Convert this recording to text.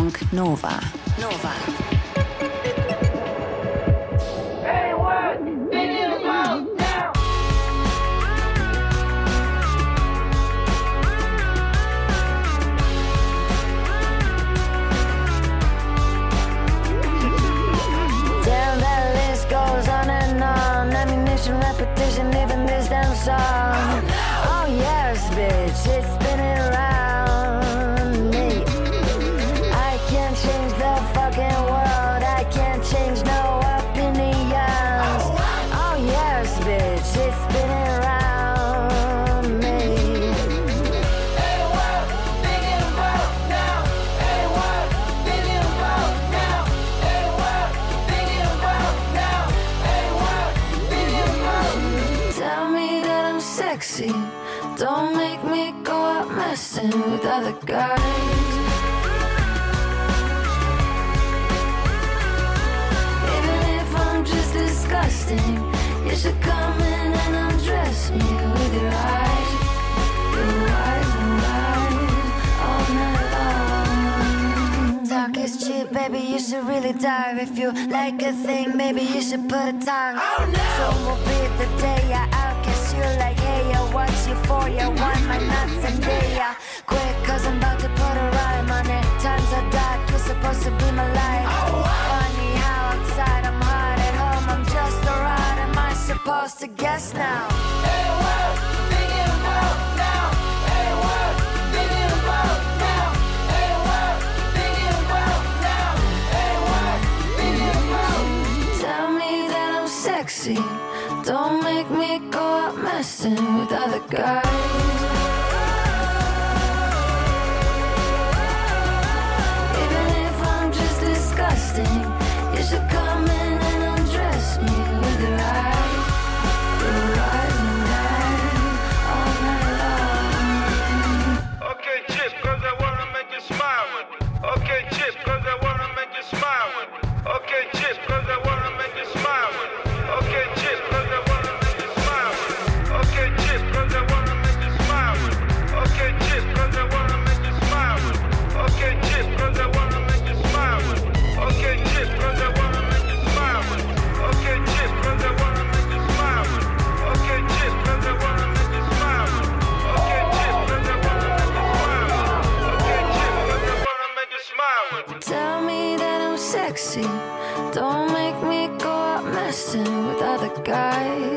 Funk Nova. Nova. Repetition, even this damn song. Oh yes, bitch, it's spinning around me. I can't change the fucking world. I can't change no opinions. Oh yes, bitch, it's spinning around me. Hey, what? Thinking about now. Hey, what? Thinking about now. Hey, what? Thinking about now. Hey, what? Thinking about. Tell me that I'm sexy. Don't make me go out messing with other guys. Even if I'm just disgusting, you should come in and undress me with your eyes. Your eyes and eyes all night long. Talk is cheap, baby, you should really dive. If you like a thing, maybe you should put a tongue. Oh, no. So will be the day I outcast you like, hey, I watch you for you, want my nuts and day, yeah. Quick, cause I'm about to put a rhyme on it. Times are dark, you're supposed to be my light. Oh, funny how outside I'm hot, at home I'm just a ride. Am I supposed to guess now? Hey, what? Thinking about now. Hey, what? Thinking about now. Hey, what? Thinking about now. Hey, what? Thinking about. Tell me that I'm sexy. Don't make me go out messing with other guys. Even if I'm just disgusting, you should come in and undress me with your eyes. Your eyes and eyes all night long. Okay, chip, cause I wanna make you smile with me. Okay, chip, cause I wanna make you smile with me. Okay, chip, cause I wanna make you smile with me. Okay, chip, cause I wanna make you smile with me. Okay, chip, cause I wanna make you smile with me. Okay, chip, cause I wanna make you smile with me. Okay, chip, cause I wanna make you smile with me. Okay, chip, cause I wanna make you smile with me. Okay, chip, cause I wanna make you smile with me. Okay, chip, cause I wanna make you smile with me. Okay, chip, cause I wanna make you smile with me. Okay, chip, cause I wanna make you smile with me. Tell me that I'm sexy. Don't make me go out messing with other guys.